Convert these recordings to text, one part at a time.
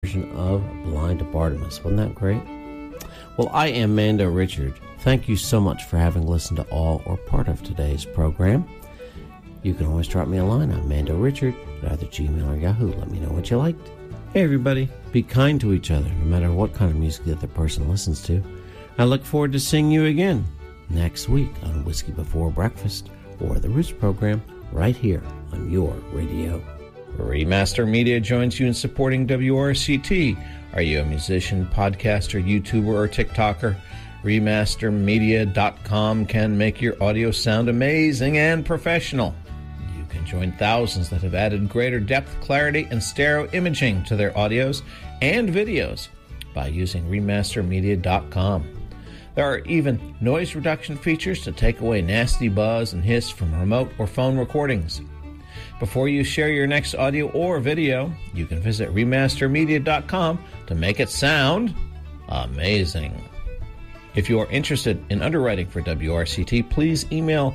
version of Blind Bartimaeus. Wasn't that great? Well, I am Mando Richard. Thank you so much for having listened to all or part of today's program. You can always drop me a line on MandoRichard at either Gmail or Yahoo. Let me know what you liked. Hey everybody, be kind to each other no matter what kind of music the other person listens to. I look forward to seeing you again next week on Whiskey Before Breakfast or the Roots program right here on your radio. Remaster Media joins you in supporting WRCT. Are you a musician, podcaster, YouTuber, or TikToker? Remastermedia.com can make your audio sound amazing and professional. You can join thousands that have added greater depth, clarity, and stereo imaging to their audios and videos by using Remastermedia.com. There are even noise reduction features to take away nasty buzz and hiss from remote or phone recordings. Before you share your next audio or video, you can visit Remastermedia.com to make it sound amazing. If you are interested in underwriting for WRCT, please email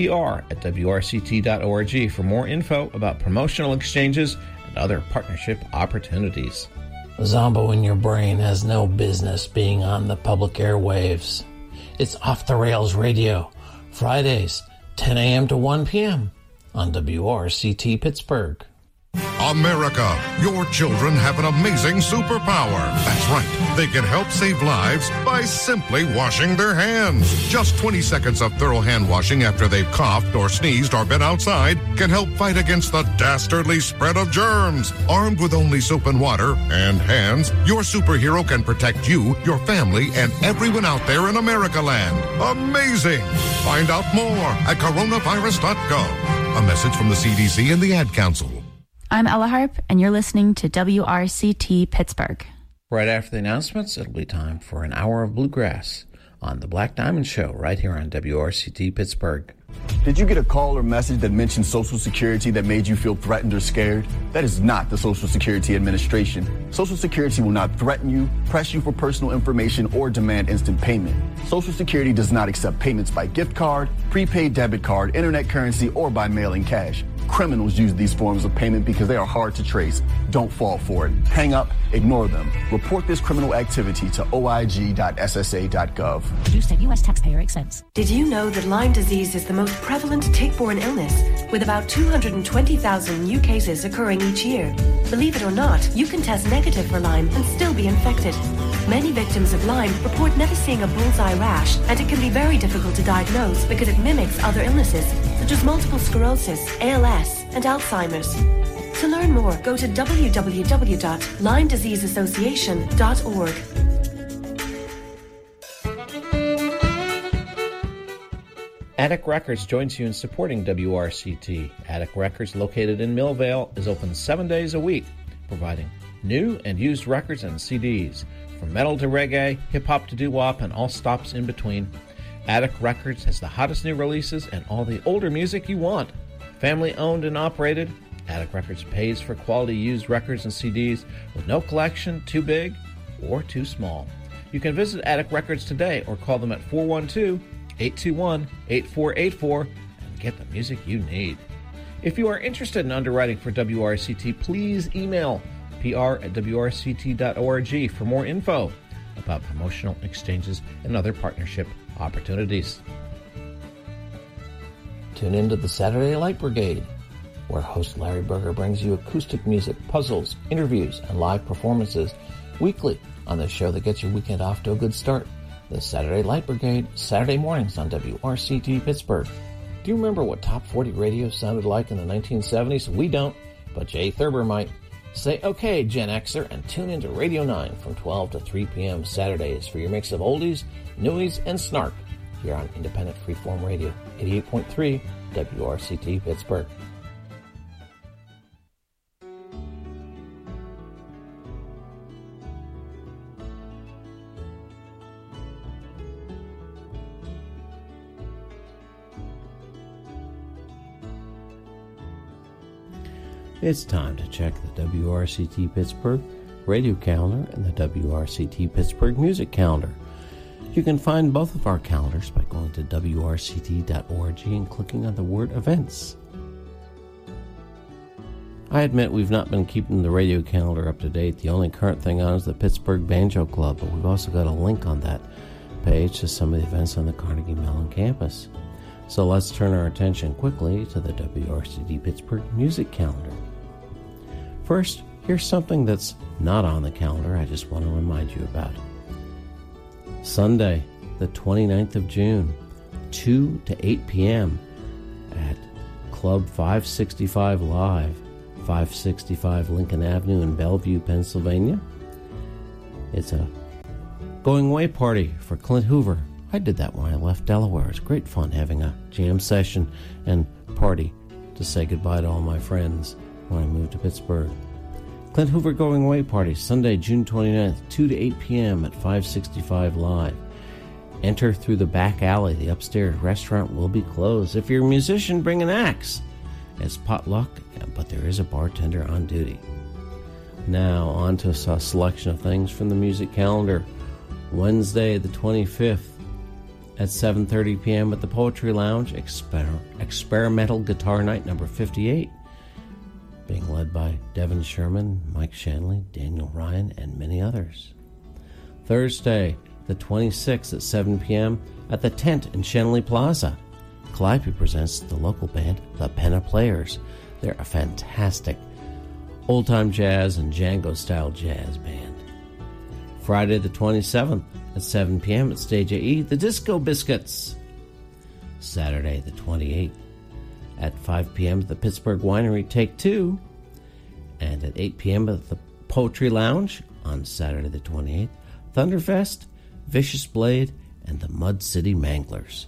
pr@wrct.org for more info about promotional exchanges and other partnership opportunities. Zombo in Your Brain has no business being on the public airwaves. It's Off the Rails Radio, Fridays, 10 a.m. to 1 p.m. on WRCT Pittsburgh. America, your children have an amazing superpower. That's right. They can help save lives by simply washing their hands. Just 20 seconds of thorough hand washing after they've coughed or sneezed or been outside can help fight against the dastardly spread of germs. Armed with only soap and water and hands, your superhero can protect you, your family, and everyone out there in America land. Amazing! Find out more at coronavirus.gov. A message from the CDC and the Ad Council. I'm Ella Harp, and you're listening to WRCT Pittsburgh. Right after the announcements, it'll be time for an hour of bluegrass on the Black Diamond Show right here on WRCT Pittsburgh. Did you get a call or message that mentioned Social Security that made you feel threatened or scared? That is not the Social Security Administration. Social Security will not threaten you, press you for personal information, or demand instant payment. Social Security does not accept payments by gift card, prepaid debit card, internet currency, or by mailing cash. Criminals use these forms of payment because they are hard to trace. Don't fall for it. Hang up, ignore them. Report this criminal activity to oig.ssa.gov. Produced at U.S. taxpayer expense. Did you know that Lyme disease is the most prevalent tick-borne illness, with about 220,000 new cases occurring each year? Believe it or not, you can test negative for Lyme and still be infected. Many victims of Lyme report never seeing a bullseye rash, and it can be very difficult to diagnose because it mimics other illnesses, such as multiple sclerosis, ALS, and Alzheimer's. To learn more, go to www.LymeDiseaseAssociation.org. Attic Records joins you in supporting WRCT. Attic Records, located in Millvale, is open 7 days a week, providing new and used records and CDs. From metal to reggae, hip-hop to doo-wop, and all stops in between, Attic Records has the hottest new releases and all the older music you want. Family owned and operated, Attic Records pays for quality used records and CDs with no collection too big or too small. You can visit Attic Records today or call them at 412-821-8484 and get the music you need. If you are interested in underwriting for WRCT, please email pr@wrct.org for more info about promotional exchanges and other partnership opportunities. Tune into the Saturday Light Brigade, where host Larry Berger brings you acoustic music, puzzles, interviews, and live performances weekly on the show that gets your weekend off to a good start. The Saturday Light Brigade, Saturday mornings on WRCT Pittsburgh. Do you remember what Top 40 radio sounded like in the 1970s? We don't, but Jay Thurber might. Say okay, Gen Xer, and tune into Radio 9 from 12 to 3 p.m. Saturdays for your mix of oldies, newies, and snark here on Independent Freeform Radio, 88.3 WRCT Pittsburgh. It's time to check the WRCT Pittsburgh radio calendar and the WRCT Pittsburgh music calendar. You can find both of our calendars by going to WRCT.org and clicking on the word Events. I admit we've not been keeping the radio calendar up to date. The only current thing on is the Pittsburgh Banjo Club, but we've also got a link on that page to some of the events on the Carnegie Mellon campus. So let's turn our attention quickly to the WRCD Pittsburgh music calendar. First, here's something that's not on the calendar I just want to remind you about. Sunday, the 29th of June, 2 to 8 p.m. at Club 565 Live, 565 Lincoln Avenue in Bellevue, Pennsylvania. It's a going away party for Clint Hoover. I did that when I left Delaware. It's great fun having a jam session and party to say goodbye to all my friends when I moved to Pittsburgh. Clint Hoover going away party, Sunday, June 29th, 2 to 8 p.m. at 565 Live. Enter through the back alley. The upstairs restaurant will be closed. If you're a musician, bring an axe. It's potluck, but there is a bartender on duty. Now, on to a selection of things from the music calendar. Wednesday, the 25th, at 7:30 p.m. at the Poetry Lounge, Experimental Guitar Night number 58, being led by Devin Sherman, Mike Shanley, Daniel Ryan, and many others. Thursday, the 26th, at 7 p.m. at the Tent in Shenley Plaza. Calliope presents the local band, the Penna Players. They're a fantastic old-time jazz and Django-style jazz band. Friday the 27th at 7 p.m. at Stage AE, the Disco Biscuits. Saturday the 28th at 5 p.m. at the Pittsburgh Winery Take Two. And at 8 p.m. at the Poetry Lounge on Saturday the 28th, Thunderfest, Vicious Blade, and the Mud City Manglers.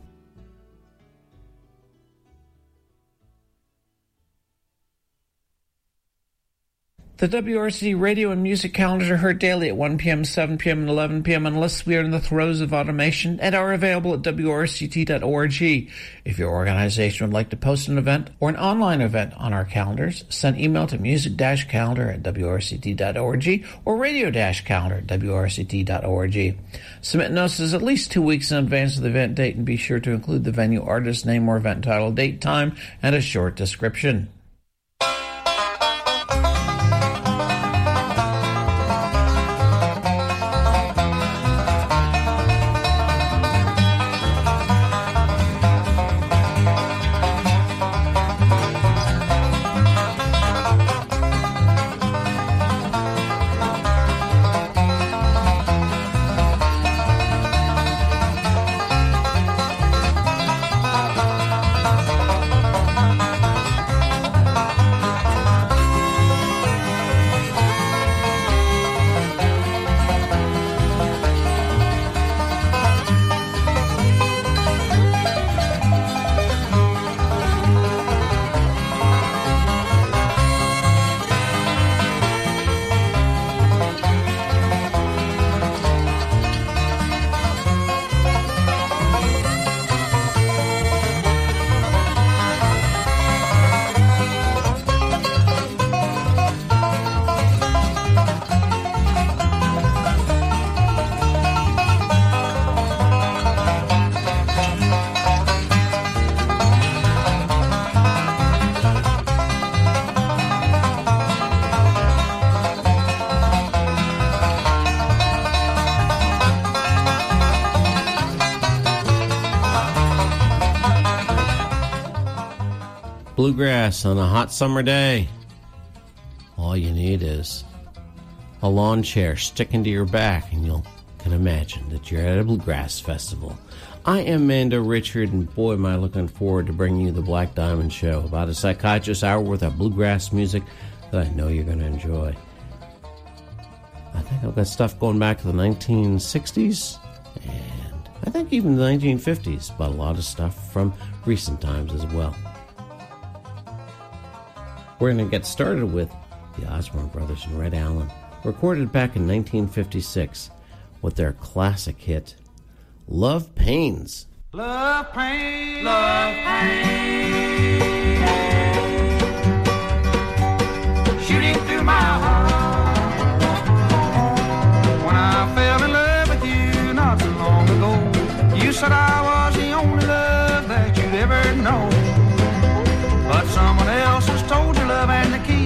The WRC radio and music calendars are heard daily at 1 p.m., 7 p.m., and 11 p.m. unless we are in the throes of automation, and are available at WRCT.org. If your organization would like to post an event or an online event on our calendars, send email to music-calendar at WRCT.org or radio-calendar at WRCT.org. Submit notices at least 2 weeks in advance of the event date, and be sure to include the venue, artist name, or event title, date, time, and a short description. Bluegrass on a hot summer day. All you need is a lawn chair sticking to your back, and you can imagine that you're at a bluegrass festival. I am Mando Richard, and boy, am I looking forward to bringing you the Black Diamond Show, about a psychiatrist hour worth of bluegrass music that I know you're going to enjoy. I think I've got stuff going back to the 1960s, and I think even the 1950s, but a lot of stuff from recent times as well. We're going to get started with the Osborne Brothers and Red Allen, recorded back in 1956 with their classic hit, Love Pains. Love pain, love pain, shooting through my heart. When I fell in love with you not so long ago, you said I was the only love that you'd ever known. But someone else has told you love and the key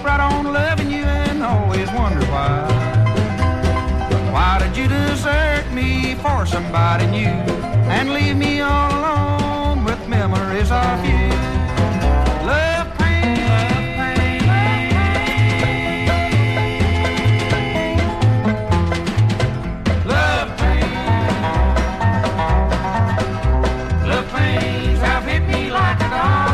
right on loving you and always wonder why. Why did you desert me for somebody new and leave me all alone with memories of you? Love pain, love pain, love pain, love pains have hit me like a dog.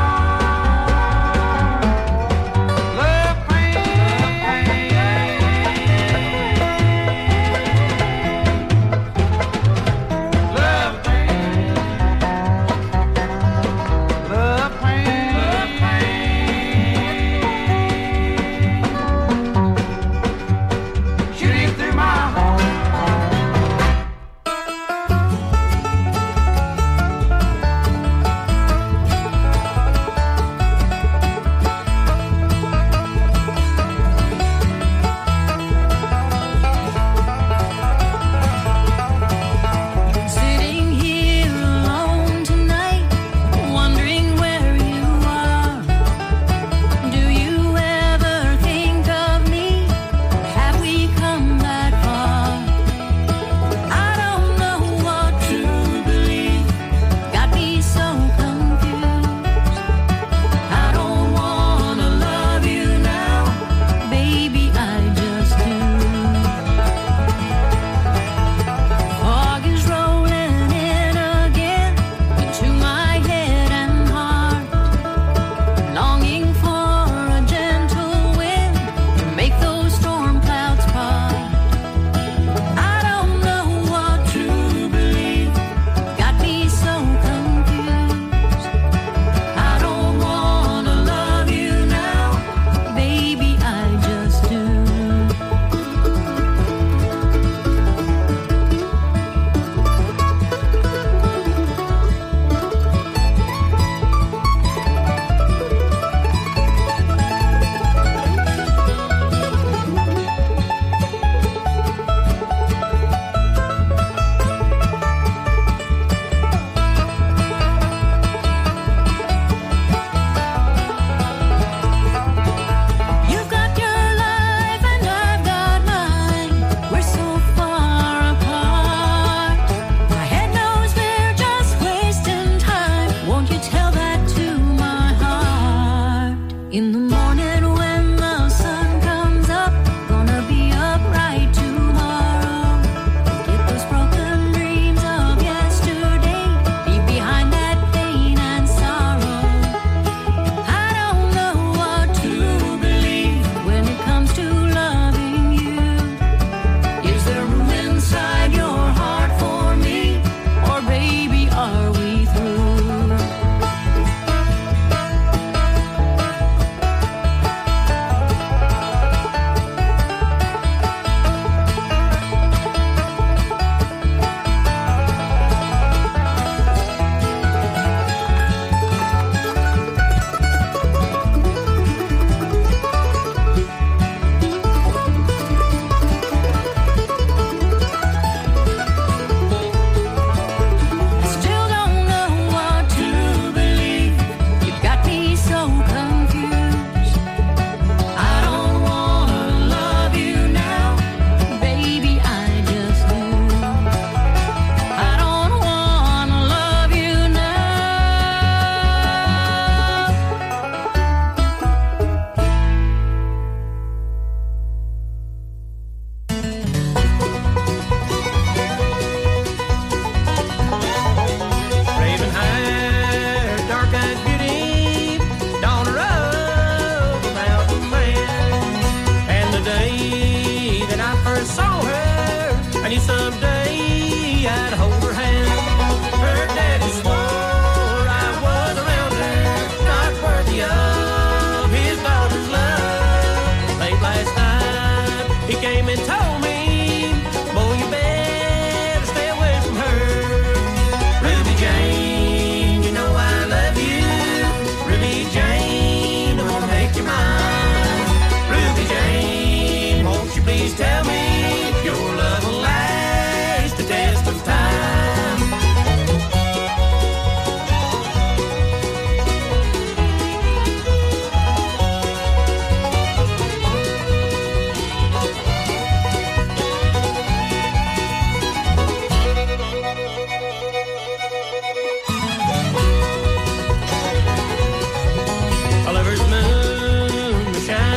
Love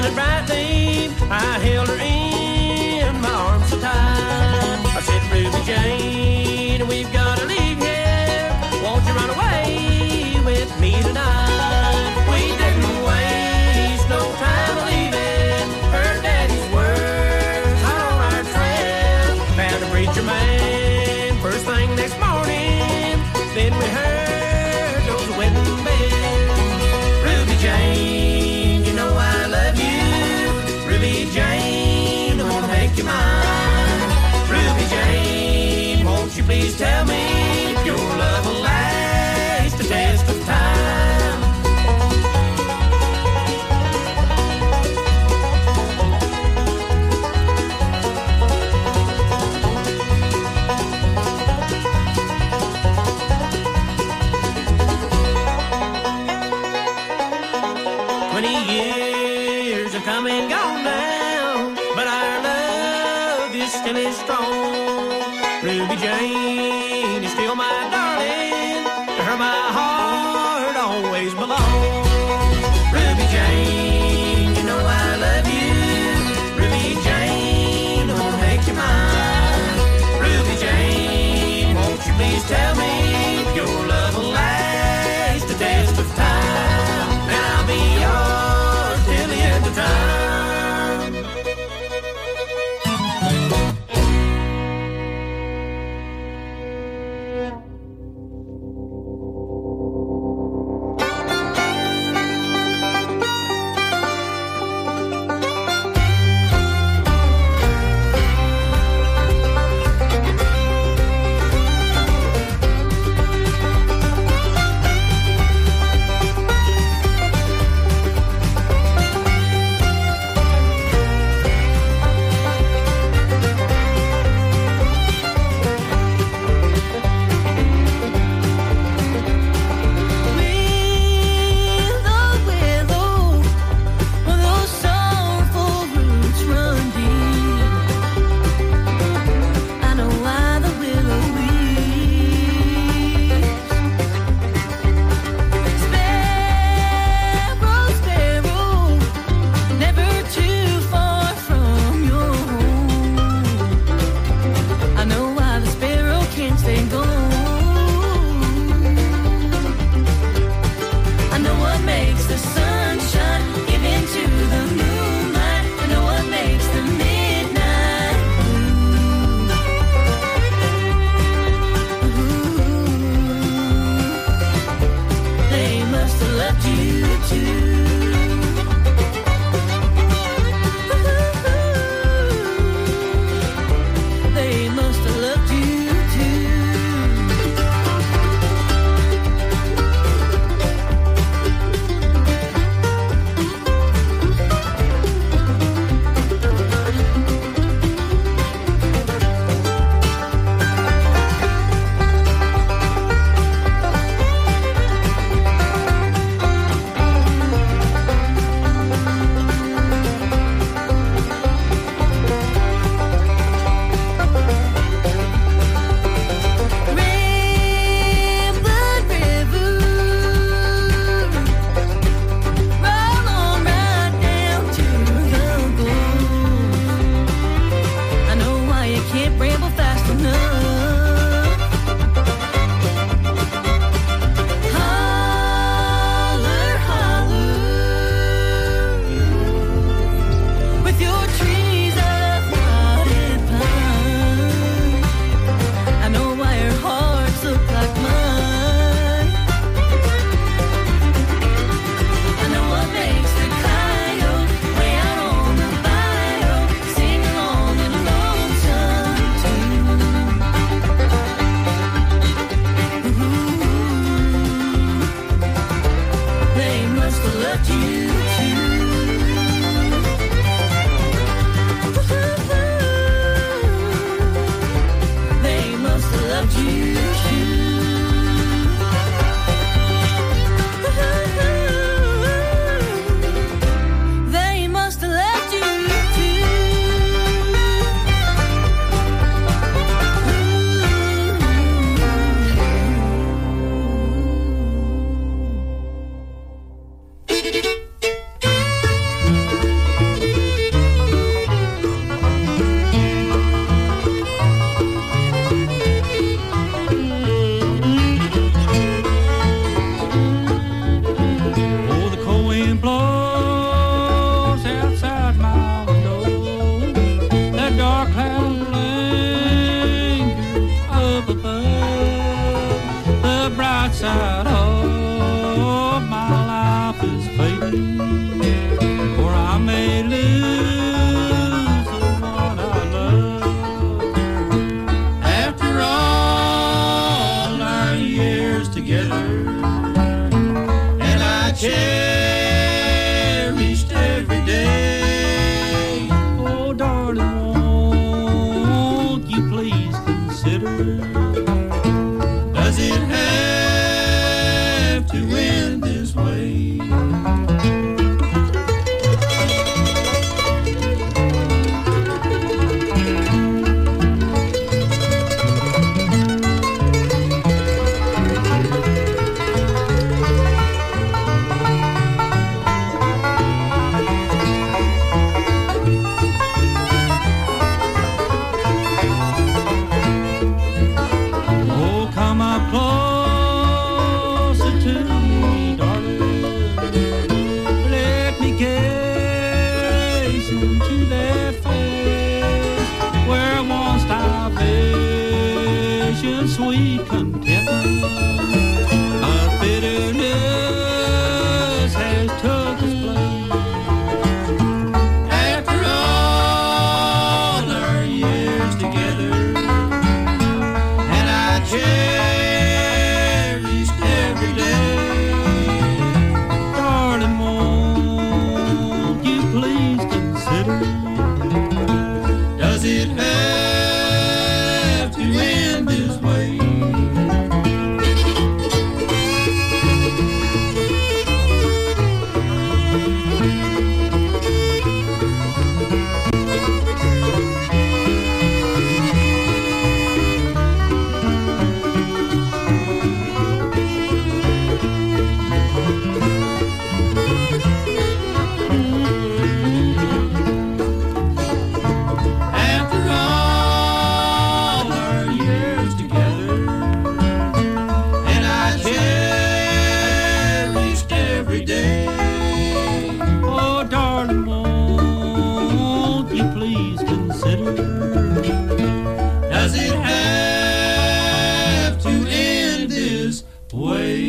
shining brightly, I held her in my arms so tight. I said, Ruby Jane, we've got to leave here. Won't you run away with me tonight? We didn't waste no time leaving. Her daddy's words hot on our trail. Found a preacher man first thing next morning. Then we heard those wedding bells. Ruby Jane, you know I love you. Ruby Jane, I wanna make you mine. Ruby Jane, won't you please tell me if your love will last the test of time? 20 years have come and gone now, but our love is still as strong. Ruby Jane is still my darling. To her my heart always belongs. Ruby Jane, you know I love you. Ruby Jane, I wanna make you mine. Ruby Jane, won't you please tell me if your love will last the test of time? And I'll be yours till the end of time. gazing to their face, where once salvation, sweet contentment, our bitterness has took its place. After all our years together, and I cherished every day, darling, won't you please consider, does it have to end this way? After all our years together, and I cherished every day, oh darling, won't you please consider, does it have to end this way?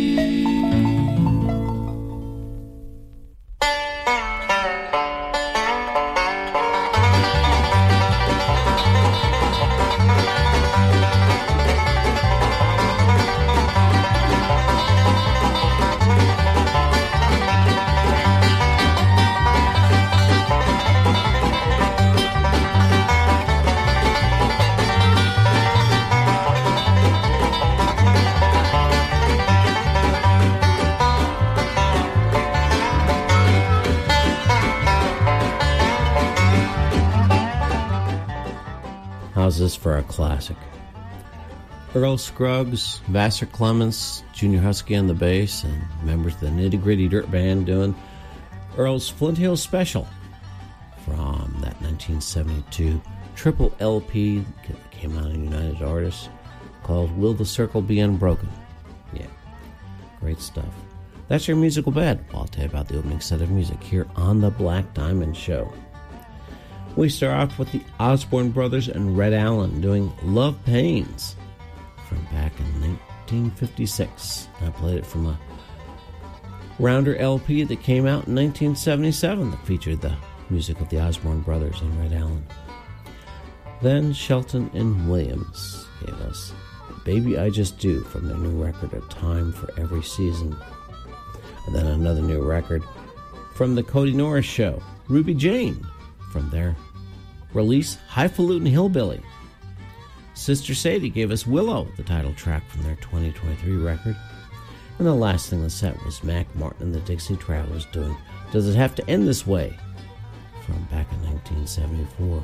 How's this for a classic? Earl Scruggs, Vassar Clements, Junior Husky on the bass, and members of the Nitty Gritty Dirt Band doing Earl's Flint Hills Special from that 1972 triple LP that came out on United Artists called Will the Circle Be Unbroken? Yeah, great stuff. That's your musical bed. I'll tell you about the opening set of music here on the Black Diamond Show. We start off with the Osborne Brothers and Red Allen doing Love Pains from back in 1956. I played it from a Rounder LP that came out in 1977 that featured the music of the Osborne Brothers and Red Allen. Then Shelton and Williams gave us Baby I Just Do from their new record A Time for Every Season. And then another new record from the Cody Norris Show, Ruby Jane, from their release Highfalutin Hillbilly. Sister Sadie gave us Willow, the title track from their 2023 record. And the last thing on the set was Mac Martin and the Dixie Travelers doing Does It Have to End This Way from back in 1974.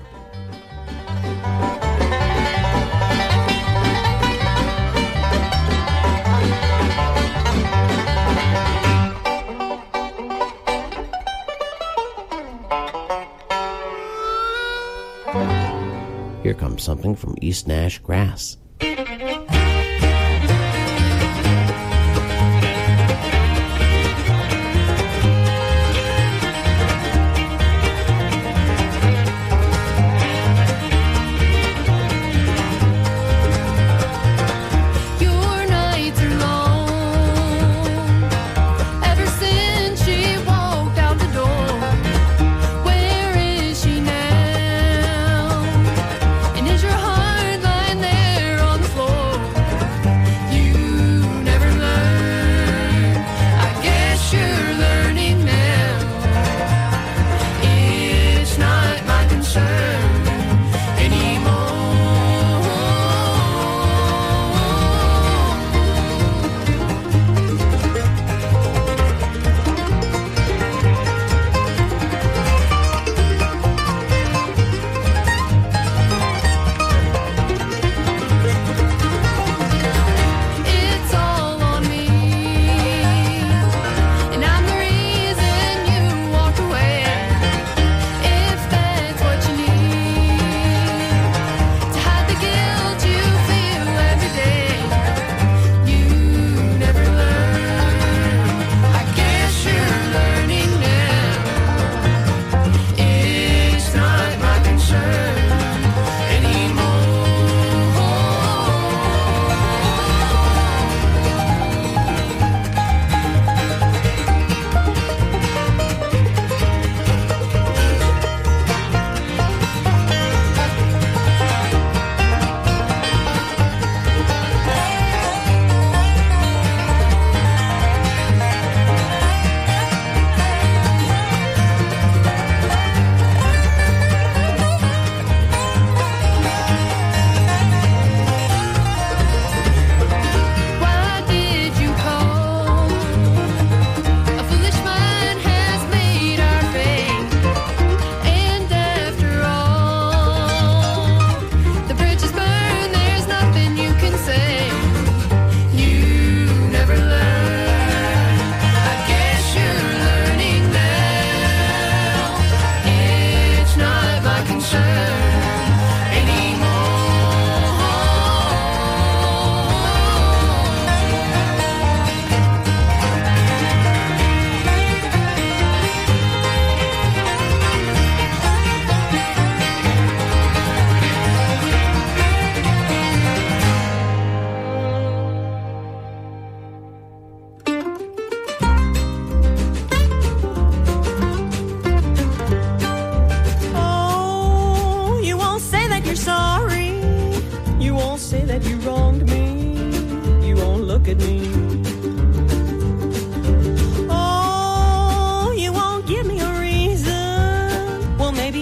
Here comes something from East Nash Grass. Is your heart lying there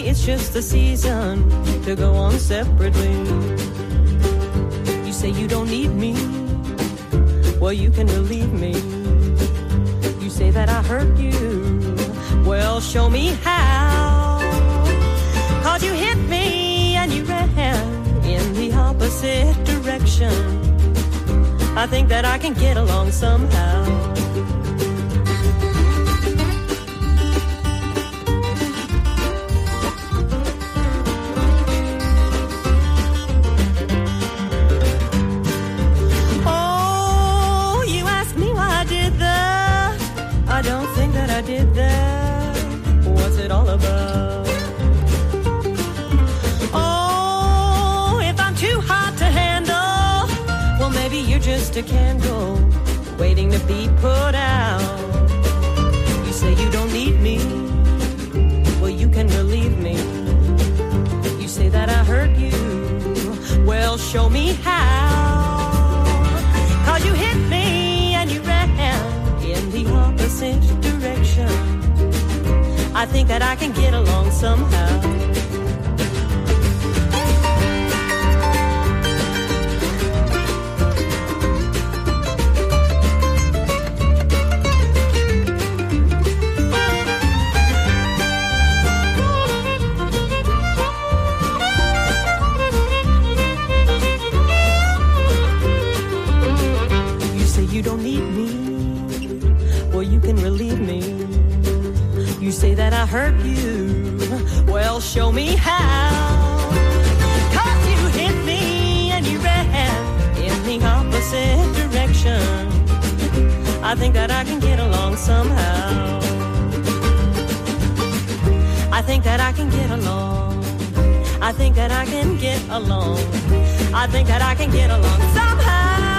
it's just the season to go on separately. You say you don't need me, well, you can relieve me. You say that I hurt you, well, show me how. 'Cause you hit me and you ran in the opposite direction. I think that I can get along somehow. Oh, you asked me why I did that. I don't think that I did that. What's it all about? Oh, if I'm too hot to handle, well, maybe you're just a candle waiting to be put out. You say you don't need me, well, you can relieve me. You say that I hurt you, well, show me how. 'Cause you hit me and you ran in the opposite direction. I think that I can get along somehow. You don't need me, well, you can relieve me. You say that I hurt you, well, show me how. 'Cause you hit me and you ran in the opposite direction. I think that I can get along somehow. I think that I can get along. I think that I can get along. I think that I can get along somehow.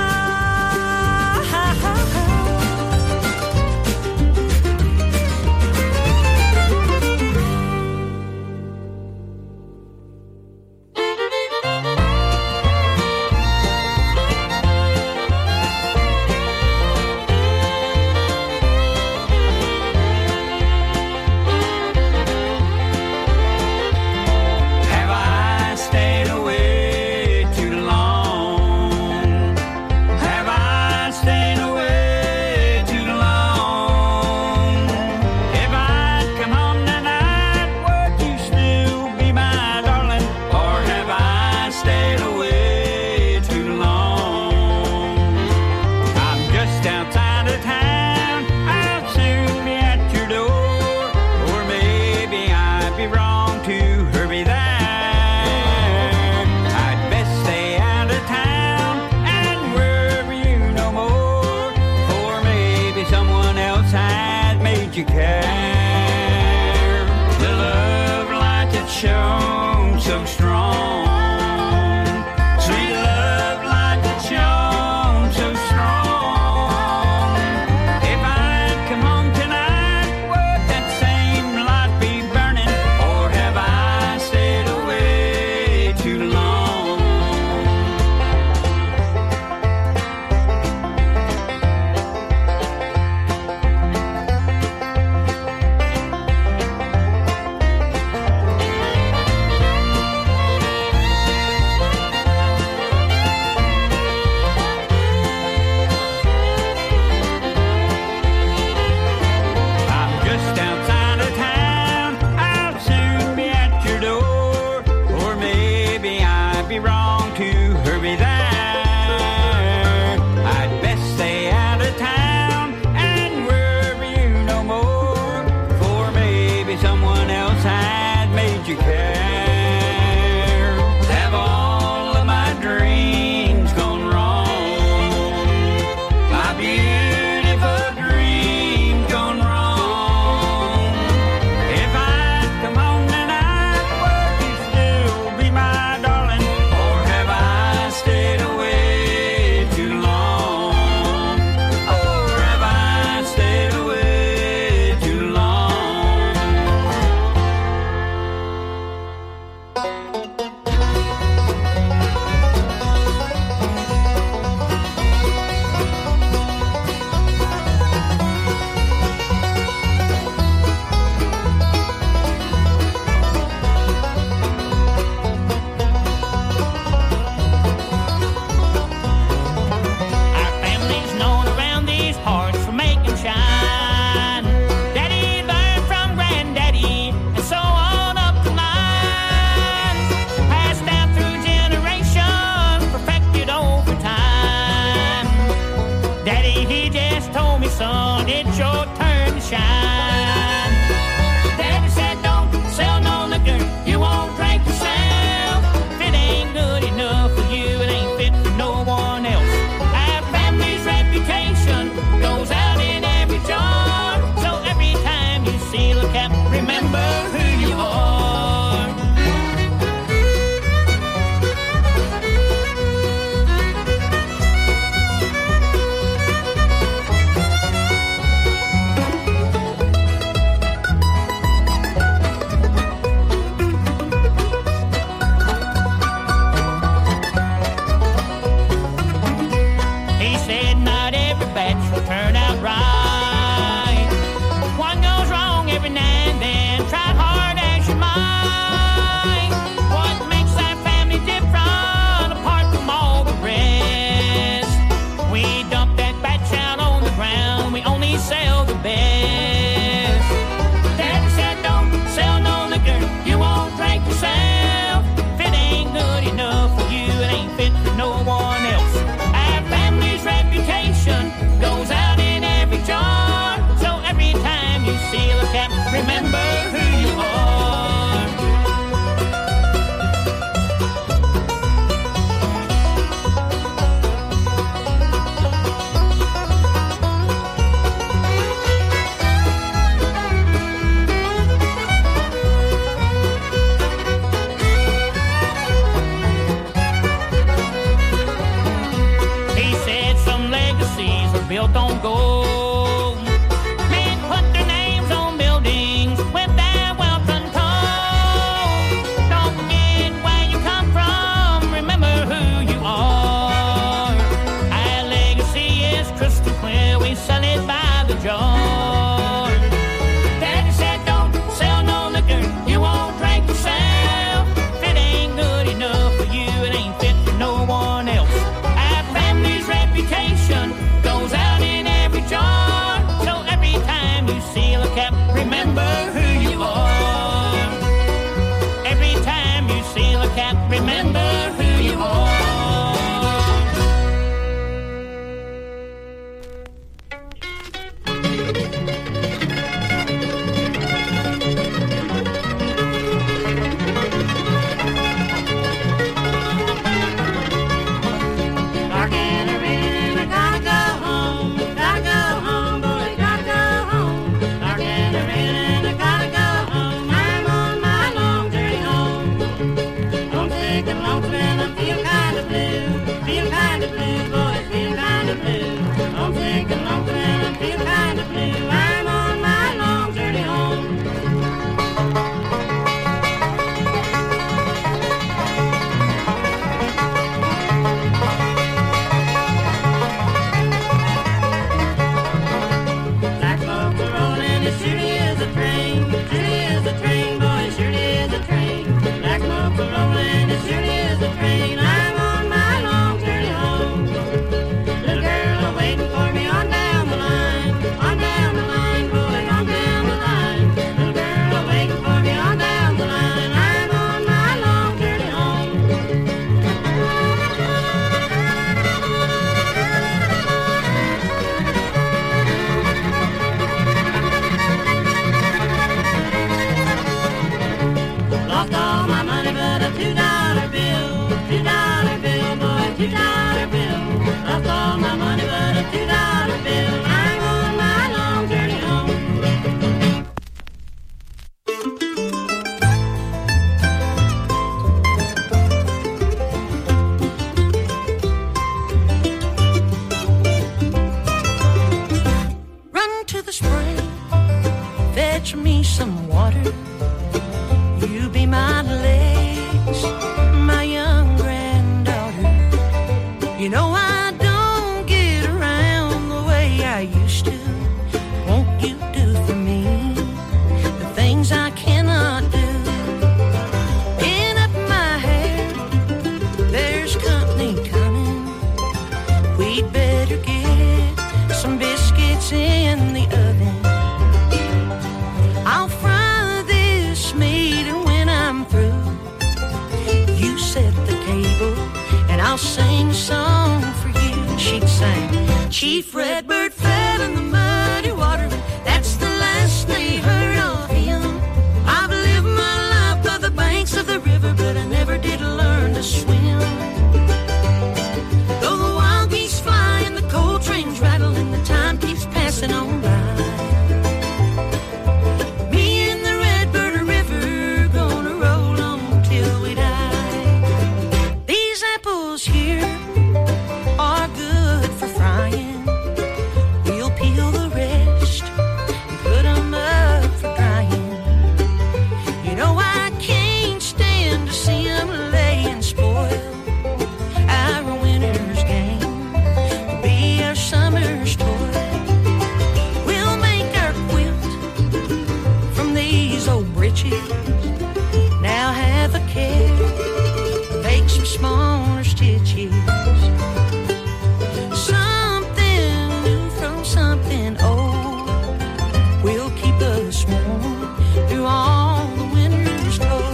$2 bill. Lost all my money but a $2 bill. I'm on my long journey home. Run to the spring, fetch me some water. You be my legs, my young granddaughter. You know I don't get around the way I used to. Won't you do for me the things I cannot do? Pin up my hair, there's company coming. We'd better get some biscuits in the oven. I'll fry this meat, and when I'm through, you set the table and I'll sing a song for you. She'd sing, Chief Redbird fell in the muddy water. That's the last they heard of him. I've lived my life by the banks of the river, but I never did learn to swim. Though the wild geese fly and the coal trains rattle and the time keeps passing on by, me and the Redbird River gonna roll on till we die. These apples here are good for frying. We'll peel the rest and put 'em up for drying. You know I can't stand to see 'em lay and spoil. Our winter's game will be our summer's toil. We'll make our quilt from these old breeches. Now have a care, make some smaller stitches. Something new from something old will keep us warm through all the winter's cold.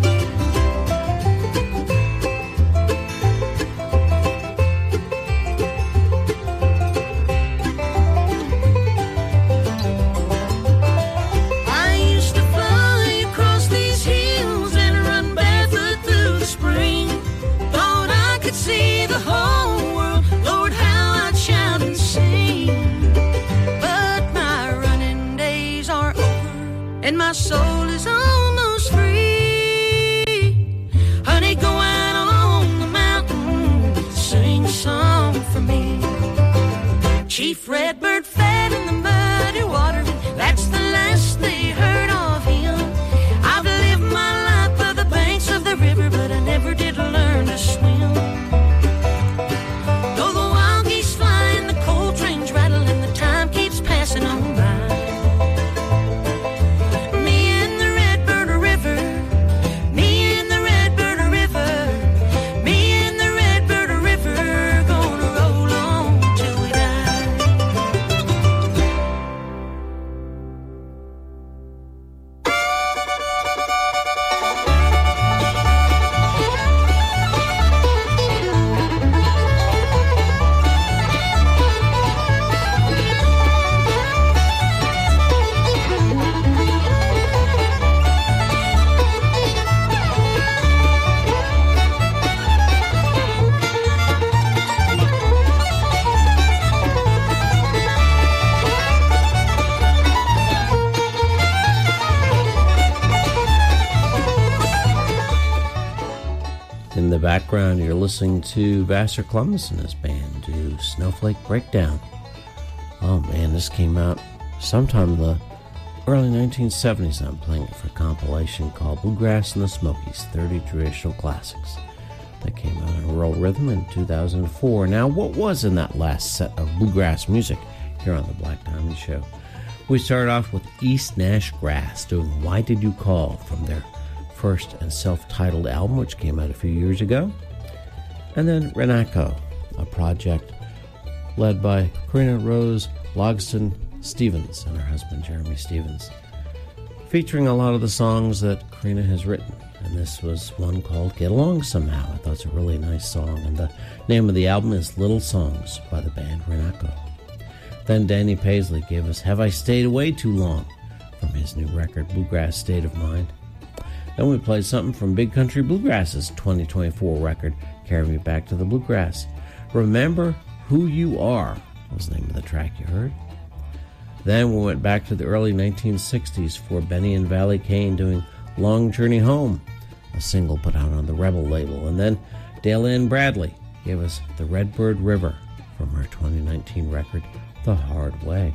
I used to fly across these hills and run barefoot through the spring. Thought I could see the whole world, Lord, how I'd shout and sing. But my running days are over and my soul is almost free. Honey, go out on the mountain, sing a song for me. Chief Redbird fed in the muddy water, that's the last they heard of him. I've lived my life by the banks of the river, but I never did learn to swim. Though the wild geese fly and the coal trains rattle and the time keeps passing on by, me and the Redbird River, me and the Redbird River, me and the Redbird River, gonna roll on till we die. In the background, you're listening to Vassar Columbus and his band do Snowflake Breakdown. Oh man, this came out sometime in the early 1970s. I'm playing it for a compilation called Bluegrass and the Smokies, 30 Traditional Classics. That came out in Rural Rhythm in 2004. Now, what was in that last set of bluegrass music here on the Black Diamond Show? We started off with East Nash Grass doing Why Did You Call from their first and self-titled album, which came out a few years ago. And then Renako, a project led by Karina Rose Logston Stevens and her husband Jeremy Stevens, featuring a lot of the songs that Karina has written. And this was one called Get Along Somehow. I thought it's a really nice song, and the name of the album is Little Songs by the band Renako. Then Danny Paisley gave us Have I Stayed Away Too Long from his new record, Bluegrass State of Mind. Then we played something from Big Country Bluegrass's 2024 record, carry me back to the bluegrass. Remember Who You Are was the name of the track you heard. Then we went back to the early 1960s for Benny and Valley Kane doing Long Journey Home, a single put out on the Rebel label. And then Dale Ann Bradley gave us The Redbird River from her 2019 record, The Hard Way.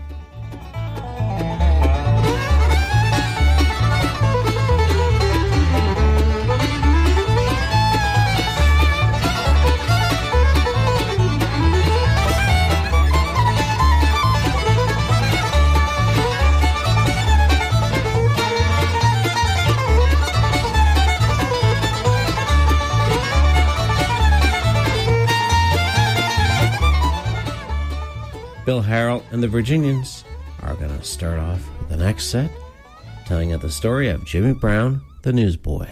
Bill Harrell and the Virginians are going to start off with the next set, telling you the story of Jimmy Brown, the newsboy.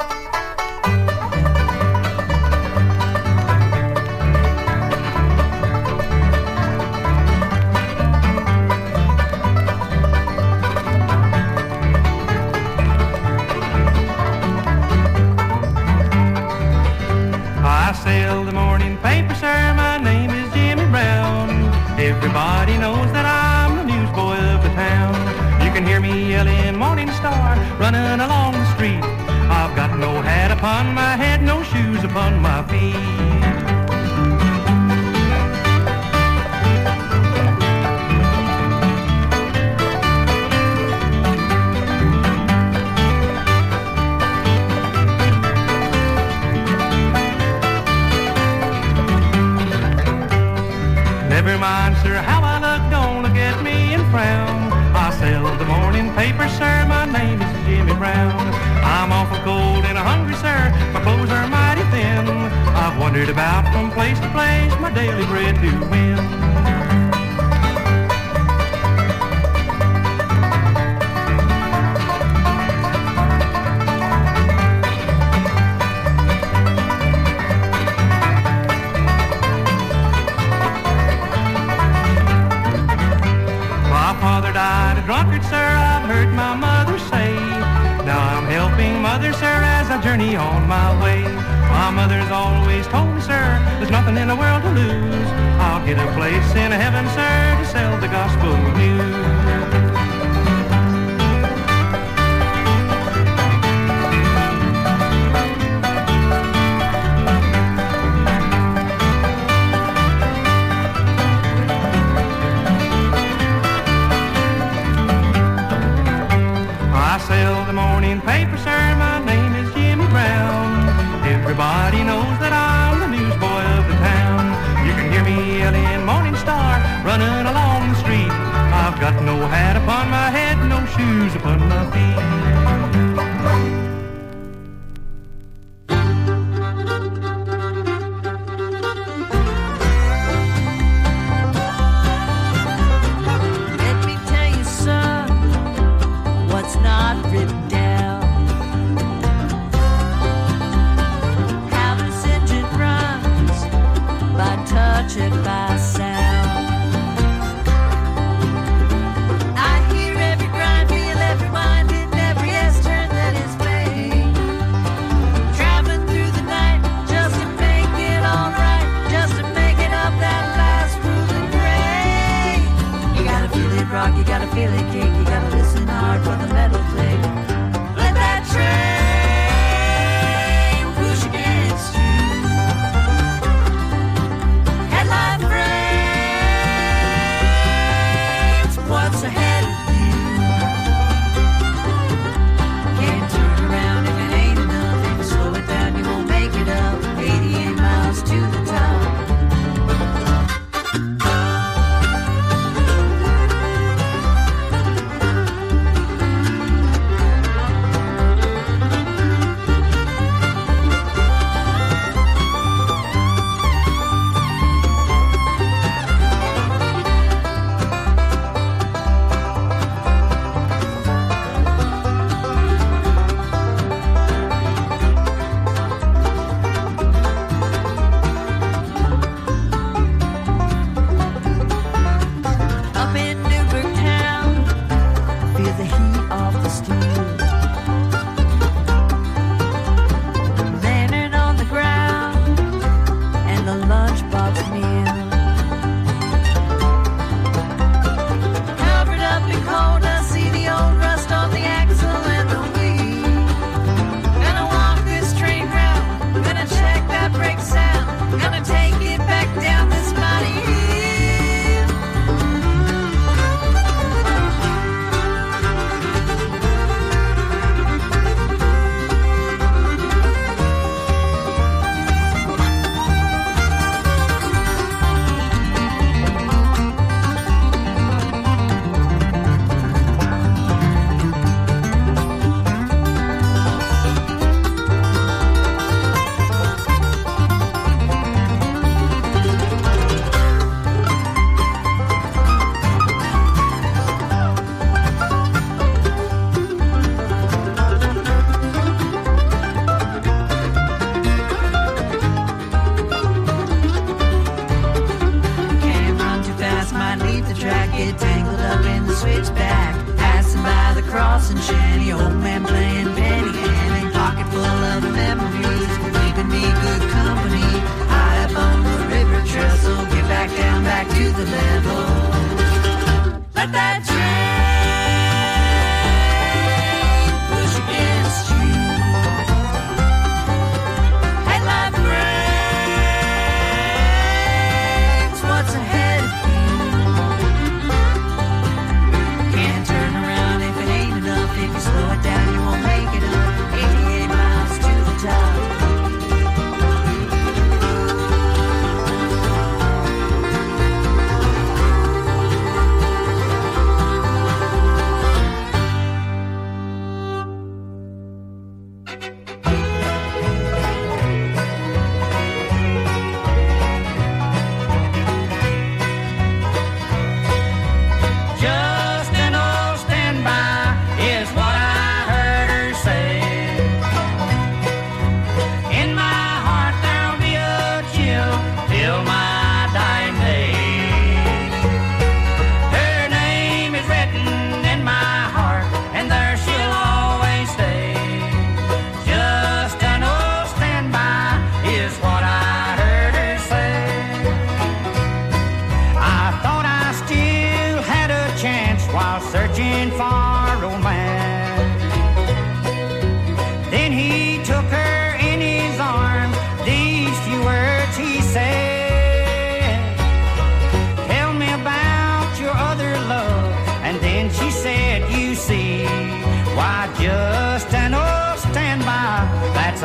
I sell the morning paper, sir. My name is Jimmy Brown. Everybody knows that I'm the newsboy of the town. You can hear me yelling Morning Star, running along the street. I've got no hat upon my head, no shoes upon my feet. Never mind, sir, how I look, don't look at me and frown. I sell the morning paper, sir, my name is Jimmy Brown. I'm awful cold and hungry, sir, my clothes are mighty thin. I've wandered about from place to place, my daily bread to win. Drunkard, sir, I've heard my mother say. Now I'm helping mother, sir, as I journey on my way. My mother's always told me, sir, there's nothing in the world to lose. I'll get a place in heaven, sir, to sell the gospel news. Paper, sir, my name is Jimmy Brown. Everybody knows that I'm the newsboy of the town. You can hear me yelling Morning Star, running along the street. I've got no hat upon my head, no shoes upon my feet. Let me tell you, son, what's not written down. Touched by sound. I hear every grind, feel every wind, in every S-turn that is made. Traveling through the night just to make it alright, just to make it up that last ruling grade. You gotta feel it rock, you gotta feel it kick, you gotta listen hard for the metal click. Let that train push against you. Life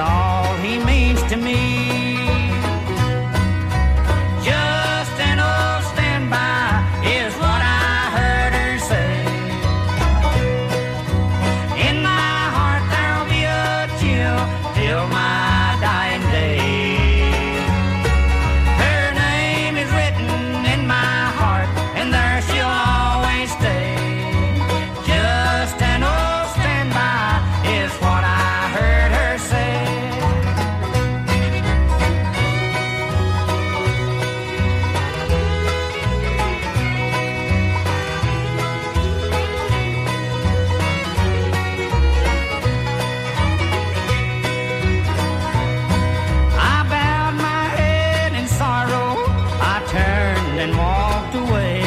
all he means to me. Just an old standby is what I heard her say. In my heart there'll be a chill till my dying day. Her name is written in my heart, and there she'll always stay. Just an old standby is what I heard her say. I bowed my head in sorrow, I turned and walked away.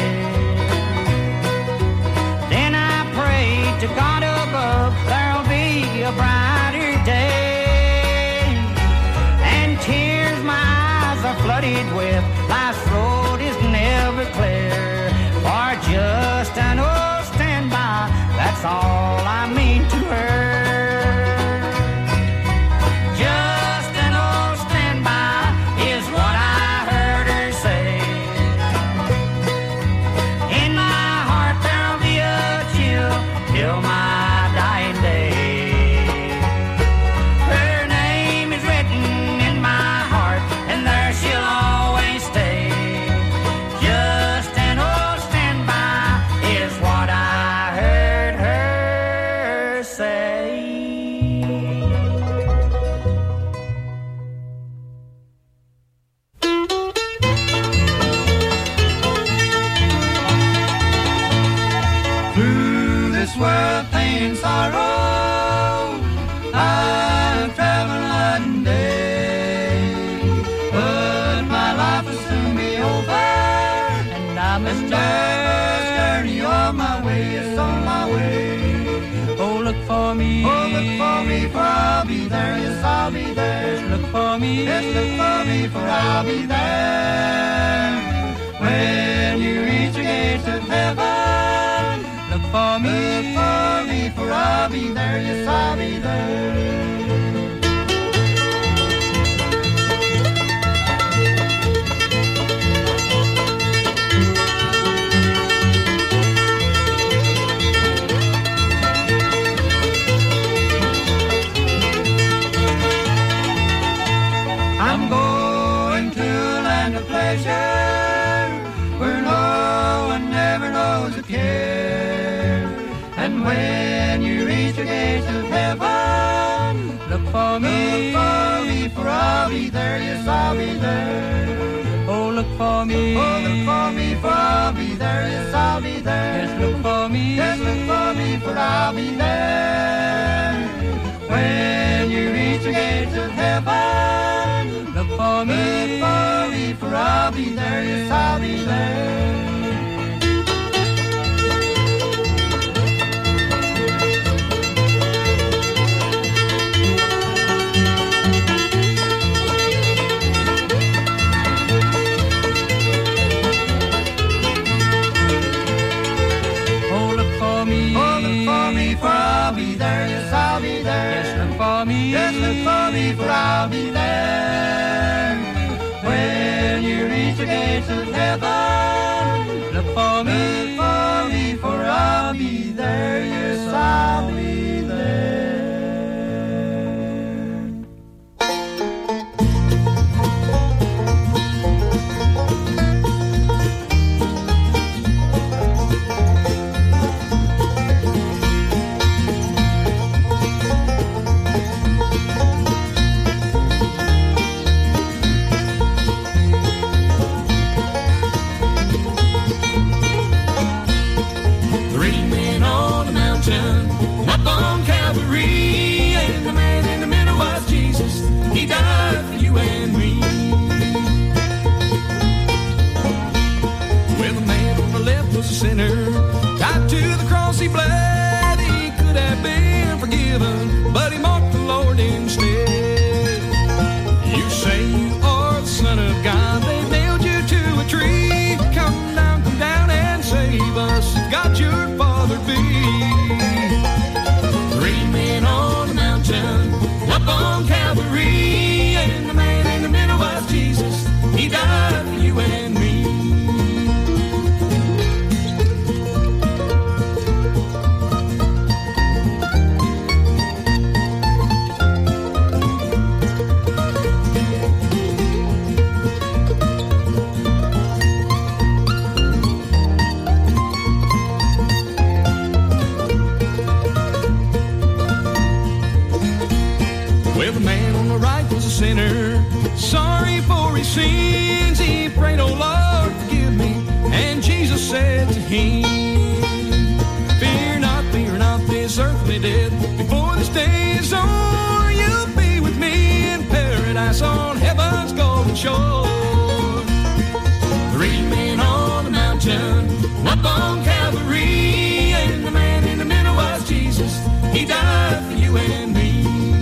Then I prayed to God above, there'll be a brighter day. And tears my eyes are flooded with, life's road is never clear. For just an old standby, that's all I mean to her. Just an old standby is what I heard her say. In my heart there'll be a chill till my dying day. Her name is written in my heart, and there she'll always stay. Just an old standby is what I heard her say. Through this world, pain and sorrow, I've traveled night and day. But my life will soon be over, and I must journey on my way, yes, on my way. Oh, look for me, for I'll be there, yes, I'll be there. Yes, look for me, for I'll be there. When you reach the gates of heaven, look for me, for I'll be there, yes, I'll be there. I'm going to a land of pleasure, where no one ever knows a care. And when you reach the gates of heaven, look for me, for I'll be there, yes, I'll be there. Oh, look for me, for I'll be there, yes, I'll be there. Yes, look for me, for I'll be there. When you reach the gates of heaven, look for me, for I'll be there, yes, I'll be there. Oh, look for me, for I'll be there, yes, I'll be there. Yes, look for me, for I'll be there. When you reach the gates of heaven, look for me, for I'll be there, yes, I'll be there. Three men on a mountain, not man on the right was a sinner, sorry for his sins. He prayed, "Oh Lord, forgive me." And Jesus said to him, fear not this earthly death. Before this day is o'er, you'll be with me in paradise on heaven's golden shore." 3 men on the mountain, up on Calvary, and the man in the middle was Jesus. He died for you and me.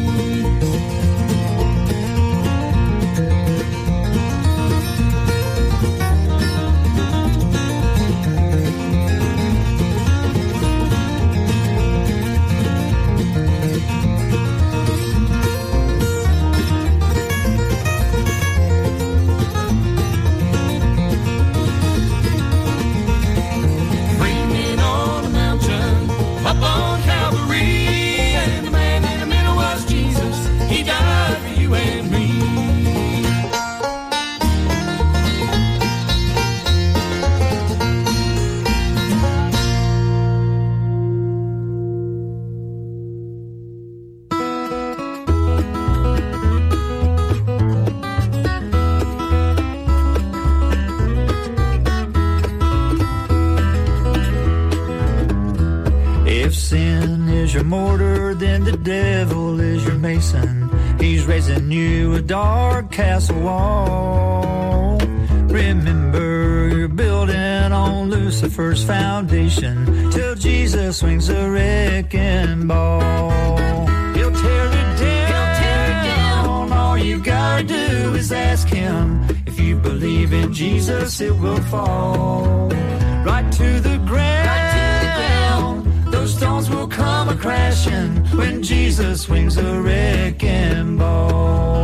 Your mortar, then the devil is your mason. He's raising you a dark castle wall. Remember, you're building on Lucifer's foundation till Jesus swings a wrecking ball. He'll tear it down. All you gotta do is ask him. If you believe in Jesus, it will fall right to the ground. Those stones will come a-crashing when Jesus swings a wrecking ball.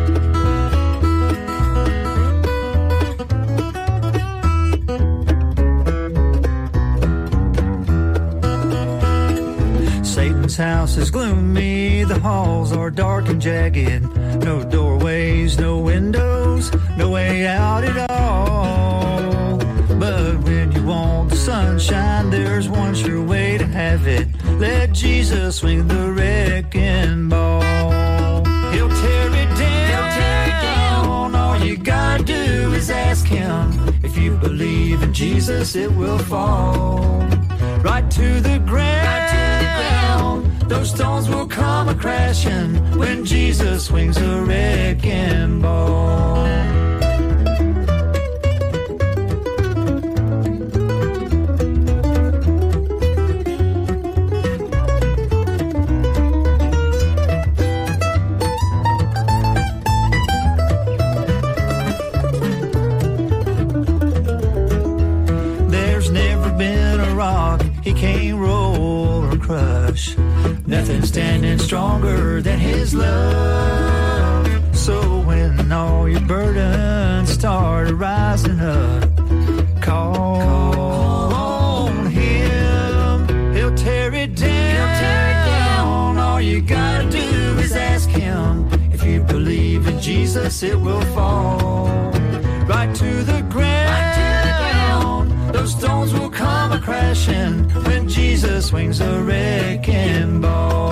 Satan's house is gloomy, the halls are dark and jagged. No doorways, no windows, no way out at all. But when you want the sunshine, there's one sure way to have it. Let Jesus swing the wrecking ball. He'll tear it down. All you gotta do is ask him. If you believe in Jesus, it will fall right to the ground. Those stones will come a-crashing when Jesus swings a wrecking ball. Nothing standing stronger than his love. So when all your burdens start rising up, call on him. He'll tear it down. All you gotta do is ask him. If you believe in Jesus, it will fall right to the ground. Those stones will come a-crashing when Jesus swings a wrecking ball.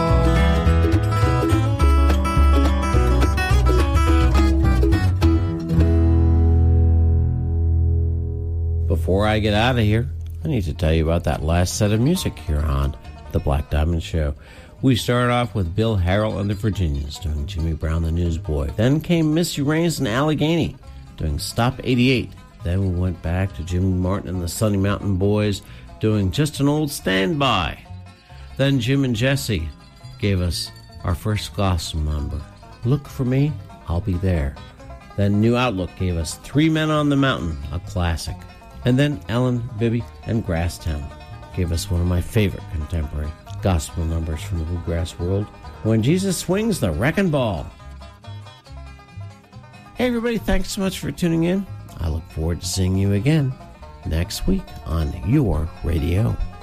Before I get out of here, I need to tell you about that last set of music here on The Black Diamond Show. We started off with Bill Harrell and the Virginians doing Jimmy Brown the Newsboy. Then came Missy Raines and Allegheny doing Stop 88. Then we went back to Jimmy Martin and the Sunny Mountain Boys doing Just an Old Standby. Then Jim and Jesse gave us our first gospel number, Look for Me, I'll Be There. Then New Outlook gave us 3 Men on the Mountain, a classic. And then Ellen, Bibby, and Grasstown gave us one of my favorite contemporary gospel numbers from the bluegrass world, When Jesus Swings the Wrecking Ball. Hey everybody, thanks so much for tuning in. I look forward to seeing you again next week on your radio.